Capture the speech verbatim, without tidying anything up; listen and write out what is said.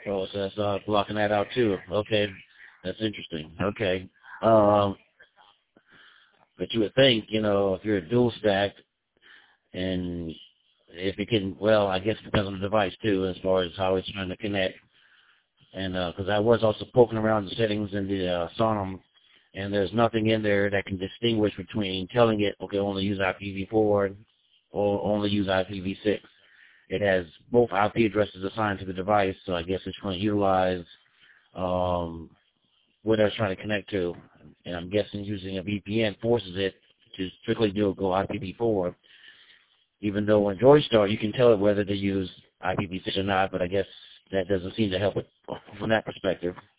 Oh, so that's uh, blocking that out too. Okay, that's interesting. Okay. Um, but you would think, you know, if you're a dual stack and if it can, well, I guess it depends on the device too, as far as how it's trying to connect. And because uh, I was also poking around the settings in the uh, Sonom, and there's nothing in there that can distinguish between telling it, okay, only use I P v four or only use I P v six. It has both I P addresses assigned to the device, so I guess it's going to utilize um, what it's trying to connect to. And I'm guessing using a V P N forces it to strictly do go I P v four, even though on Joystar you can tell it whether to use I P v six or not, but I guess that doesn't seem to help it from that perspective.